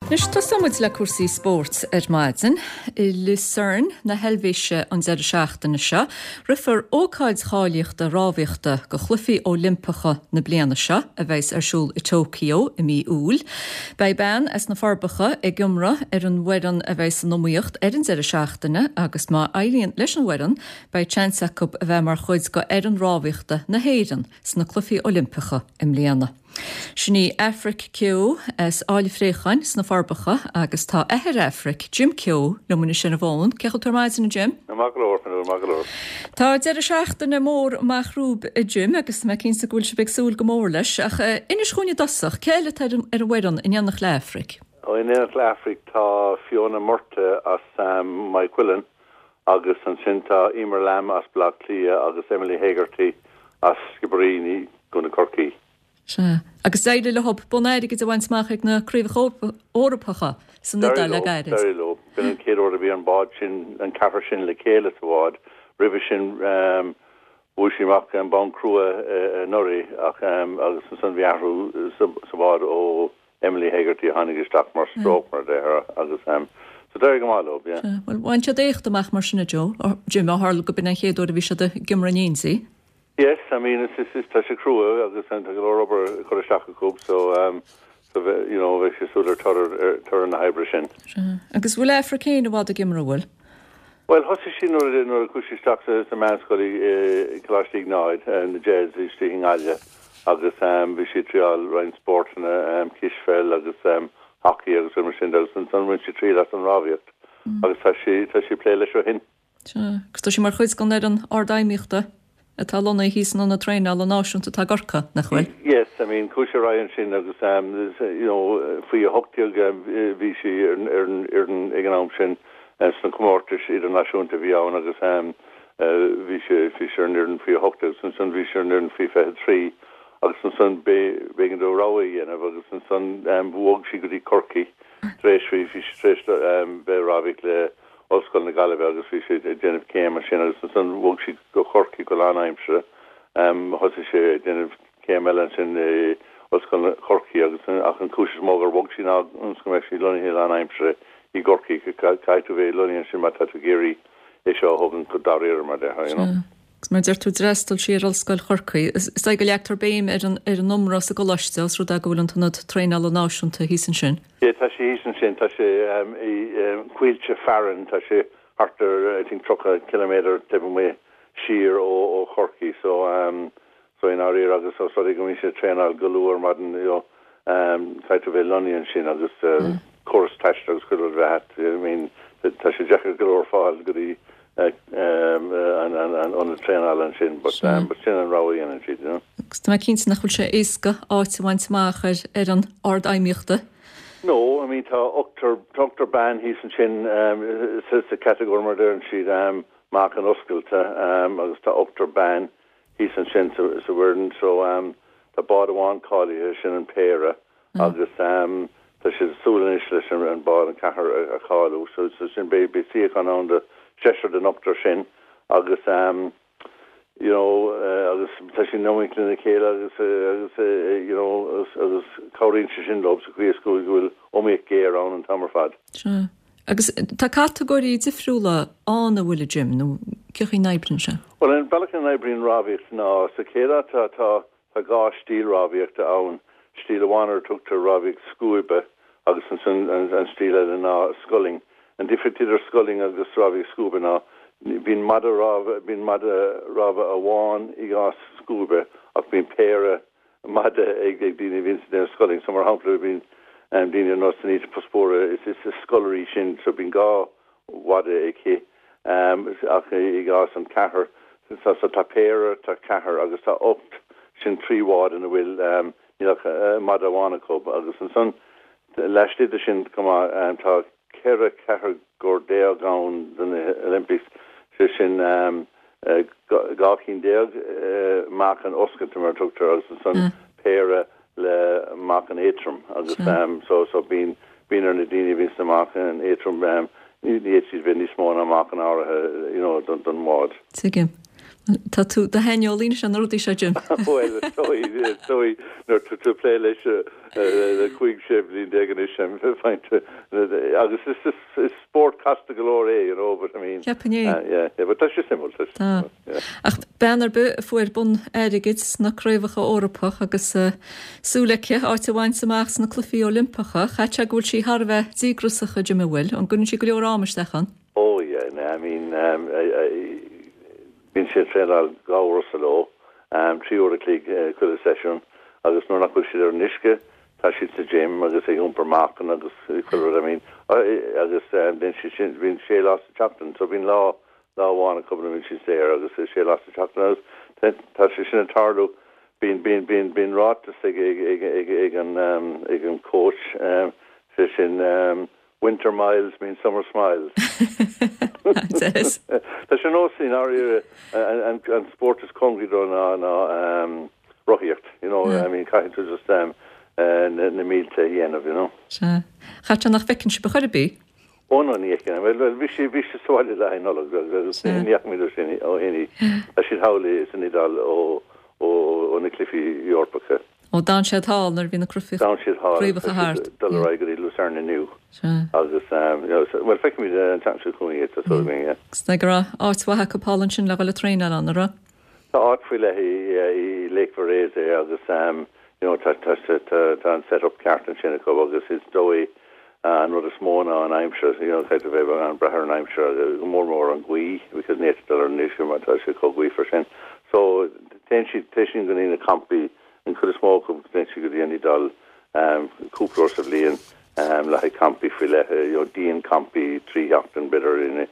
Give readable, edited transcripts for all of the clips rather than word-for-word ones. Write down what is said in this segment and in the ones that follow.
Nus tá samud le cuasaí sport maidin, I Lucerne na helbhéise an 16 seo, rifar ócáid cháilíochta rábhíochta go chlufií Olympacha na bliana seo a bheits arsúl I Tokyo I mí úl. Bei ben as na farbacha I gumra an wedan a bheits an nóíocht an 16 agus má ailíonn leis an wedan bei Chansacub a bheith mar chuid go an rábhíochta na héirean sna chlufií Olympacha im bliana. Sinní Afric Q as áilifréchain sna farbacha agus tá ehir Afric Jim Q le muna sin a bháin ceachil turmaidin na Jim. Maglor. Tá 16 na mór machrúb I Jim agus me cinn sa gúil se beagsúil go mór leis ach inis chúine dasach céile ar wedan in annach le Afric. In annach le Afric tá Fiona Murta as Mai Quillen agus an sinta Emer Lam as Black Clia agus Emily Hagerty as Skibberini gona Corky. Agus éidir le hop bonéide go bhaint smach na críomh órapacha san na le gaiidir. Very low. Bin an céad orda bhí an bád sin an cafar sin le céile bhád, ribh sin bhuaisiach an bán crua nori ach agus san bhearú sa bhád ó Emily Hagerty a hánig isteach mar stroke mar there agus so there go málo, yeah. Well, bhaint sé déocht amach mar sinna Jo, Jim a hála go bin an chéad orda bhí se de gimranínsí. Yes, I mean it's such a crew. Agus an rubber choristach cub, so you know, we should sort of turn the hybrid. Agus bhfuil Africain a bhád a gimra bhfuil? Well, hosi sin nor choristach the man's got clash ignite and the jazz is sticking alja. Agus we should trial run sport and kishfell agus hockey agus Sindels and some when she treat us on Raviot. Agus she play lesho hin. Agus she mar chuid gan an ardaimíochta. Tá lona hísan an trein all náisiúnta tá gorcha nach bhfuil? Yes, I mean, Kusha Ryan sin agus you know, fui a hochtiag bhí si ar an eganám sin san comórtas idir náisiúnta bhí ann agus bhí si ar an fui a hochtiag san bhí si ar an fui fethe trí agus san begin do ráí agus san bhuag si go dtí Corky rééis fhí tréis be rábhíh le Oscar na Galway agus fi sé déanamh céim a sin agus san bhg si go Corky go lánaimsre hosa sé déanamh céim eile sin Oscar na Corky agus ach an cúis mógar bhg sin an go meid sí lunihé lánaimsre I Gorky caiitú bhéh luníon sin mar tatu géirí é seo thugann go daréir mar de you know. Mar deir tú drestal siar al scoil Corky. Is go leachtar béim ar an numra a go leiste os rud a go bhfuil an tunad trein all náisiúnta hísan sin? Yeah, tá sé hísan sin, tá sé cuiilte fearan, tá sé hartar, I think, 3 kilometer debun mé siar ó Corky, so in our ear agus so go mí sé trein all galúar madan, you know, caiitú bhéh luníon sin agus chorus taist agus go bheith, I mean, tá sé deachar galúar fáil go dtí an on the train island sin, but sin an ráí an si, you know. Tá cínta nach chuil sé éasca áit bhaint máach ar an ard aimíochta? No, I mean, tá Dr. Ban hís an sin is the category mar there and she'd mark an osculta agus tá Dr. Ban hís an sin so weird so tá bád cáli sin an péra agus tá sé súlan is an bád an cahar a cálu so sin be sí an an de Cheshire den Dr. sin agus you know agus tá sin nóing na céile agus you know agus cáirín sin lob sa chuí scoil gohfuil omíoch géir an tamar fad. Sure. Agus tá categóí difriúla an a bhfuil Jim nó ceach í naibrin se? Well, in Balacan naibrin rábhíocht ná sa céile tá gá stíl rábhíocht ann stíl amhánar tugtar rábhíocht scuibe agus an stíl eile ná sculling. And different sculling agus rábhíocht scuibe ná bín mada rava a bháin I gás scuibe ach bín péire mada ag dtíine vín sculling so mar hampla bín dtíine nó san níos paspóra is a scullerí sin so bín gá wada ag hé ach I gás an cahar sa tá péire tá cahar agus tá opt sin 3 wád in a bhfuil mada bhána cob agus an son leistíide sin cumá tá Kera cahar gordéal gáin den Olympics sin gáchin déag mac an oscailte mar tugtar agus san péire le mac an étrum agus so bín ar na daoine bhís na mac an étrum ní siad bhí níos mó na mac an áirithe you know don mád. Tuigim. Tá tú de heolín an rudí se Jim. Well, sorry, not to play the quick ship in Degan sem find agus is sport casta galore, you know, but I mean yeah, but that's just simple. Ach bennar be fuair bun aigeid na cruimhacha Orpach agus súlaice áitehhain samach na clufií Olympacha chatte gúil sí Harbheith dígrusacha Jim bhfuil an gunn si go leor rámastechan. Oh yeah, I mean been sé all gáhar sa lá 3 óra clíg cuile session agus nó nach si ar niske tá si sa gym agus é úmper mácan agus I mean agus den si bhín sé lá chapten so bhín láháin a couple min si sé agus sé lá chapten tá si sin tarú bín rá ag an coach fi sin winter miles mean summer smiles. Tá sé nó sin áir an sport is congrido ná roiíocht, you know, I mean caiint just na mílte dhéanamh, you know. Chatte nach fecinn si bechuirbí? Ó nó nícin, well bhí sé sáile le nólagus níach mí sin ó héine a sin hála san idal ó na clifií Eorpacha. Ó dan sé hánar hí na crufi príomhacha hart dal raigeí Lucerne nu agus well fe mí an tan chuí mé. Sna gur áithathe gopálan sin le le tréine an ra? Tá áfuil le í Lakefor rééis agus tá an set up cartan sinna go agus is dói an rud a smóna an aimimse cheit a bheith an brethir an aimimse go mór an gcuí because nédal an níos mar tá se coguí for sin. So ten si teisisin gan ína campi and could a small potentially go any dal cúplos of líon le campi fi le díon campi trí achtan bitter in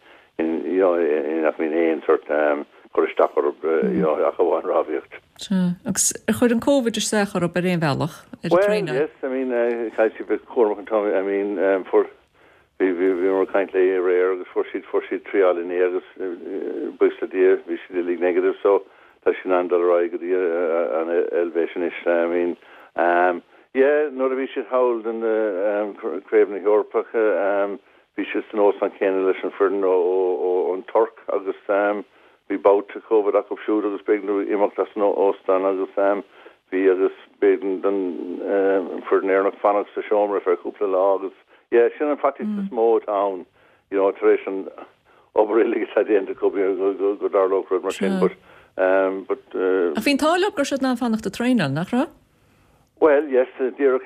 I mean ein sort choristachar a goháin rábhíocht. Agus chuir an COVID is sechar op ein bhealach. Well, yes, I mean cai si bit cormach an Tommy, I mean for vi mar kindly rare agus for sheet trial in agus busta dia vi si league negative so sin an dollar an elevation is I mean yeah not a vi should hold in the Craven Eorpach vi should know an Ken for no on Turk agus vi bout to COVID up shoot agus big imach das no ostan agus vi agus beden den for near fanach to shomer for a couple of logs yeah sin an fact it's a small town you know tradition over really at the end of could be go dar local machine but a fin tála gur na fannach de trainer nach ra? Well, yes, Derek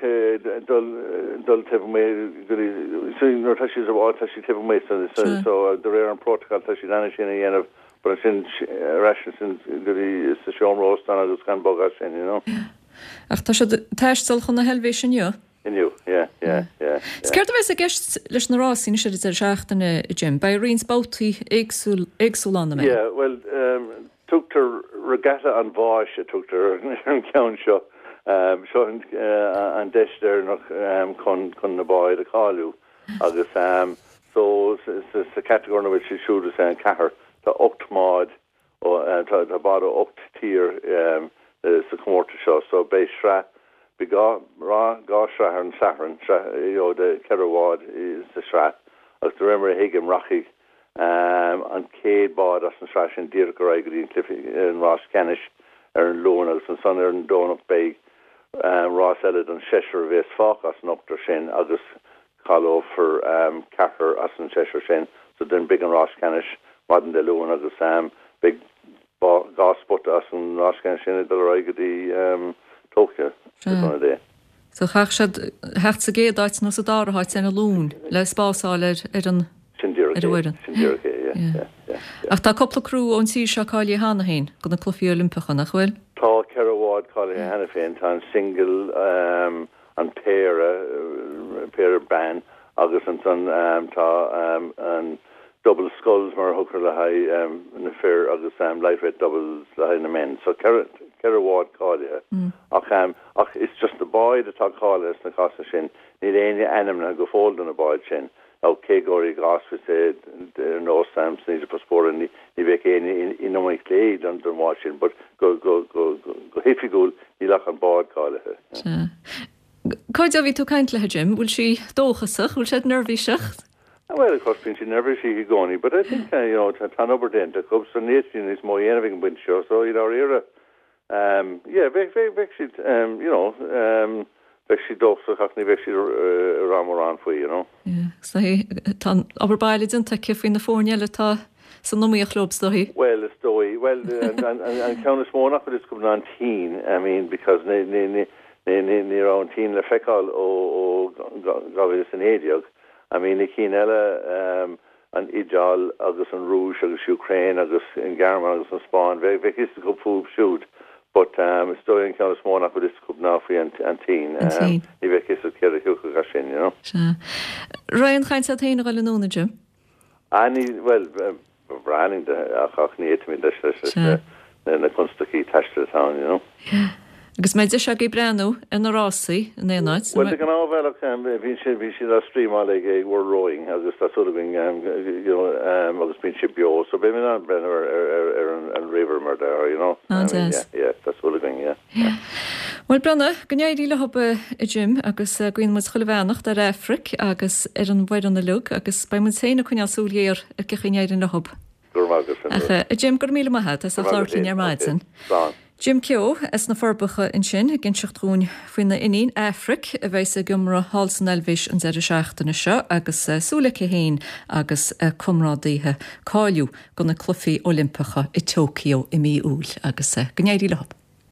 dul tef me so no tashi a wall tashi tef me so the rare protocol tashi danish in a of but sin rations in the station roast and agus kan bogas in you know. Ach tá testal chun na helvésin jo? In you, yeah. Skeir a a gist leis na rásin se er seachtainna Jim by Reens Bouty éagsúil an me. Yeah, well Tugtar regatta an bháis a tugtar an ceann seo seo an deisir nach chun na báid a cáú agus so sa categóna bhfuil si siúdas an cethir tá 8 máid tá bád 8 tír sa chmórta seo so béis sra be gá sra an saharan de cehád is sa sra agus do rimmer hiigim rachiig an céad bád as an sra sin dír go raigí an Ross Canish an lón agus an son an dónach beig Ross Elid an Cheshire bhés fách as an optar sin agus calló for cethir as an Cheshire sin so den big an Ross Canish madan de lón agus big gáspot as an Ross Canish sin de raigí Tokyo dé. So chach hecht sa géad áit na sa dáraáid sin a lún le spásáil an Ach tá coppla crú ón sí seáilí hána hain go na clufií Olympacha nach bhfuil? Tá cehád cáilí hena féin tá single an péra ban agus an son tá an double skulls mar hooker le ha na fair agus lightweight doubles le ha na men so cehád cáile ach it's just the boy that tá cáile na casa sin ní éine anam na go fóld an a boy sin Kegori gas we said no Sam need to passport and ni vek in no clay on the watching but go if you go ni lach an board call Coid a vi tú kaint le Jim will she dóchasach will she nervvíseach Well, of course, she never see going, but I think Tan Oberdent, the Cubs and Nathan is more anything but sure. So era, Vexi dosa chachni vexi ramoran for So tan Oberbaile didn't take in the Fornia leta so no more clubs though. Well, the story. Well, and count small enough for this come on teen. I mean, because ne around teen le fecal o gavis an Adiog. I mean, the Kinella and Ijal, agus and Rouge, agus Ukraine, agus in Garman, agus and Spawn. Very is the cup food shoot. But it's still in kind of small enough for this cup now for and teen. If it's a kid, Ryan Heinz had heen gal nona Jim. Well, Branding the Achni to me the Kunstaki touched the town, Agus méid se go brenn in Rossi in éáid. Well, they can all well we should a stream all like we're rowing as that's sort of being agus been ship yo so maybe not Brenner and River murder, yeah, that's sort of thing, yeah. Well, Brenna, gnéirí le hobe I Jim agus gwyn mas chulvanach dar Afric agus an bhaid an lug agus by mun séna cunja súléir gechéidir le hob. Jim gur míle maithe as a flirting ar maidin. Jim Keo is na forbacha in sin gin seachtrún faoin na inín Afric a bheits a gumra Halsan Elvis an 16 seo agus súlacha héin agus cumrádíthe cáiliú go na clufií Olympacha I Tokyo I mí úl agus gnéirí le hob.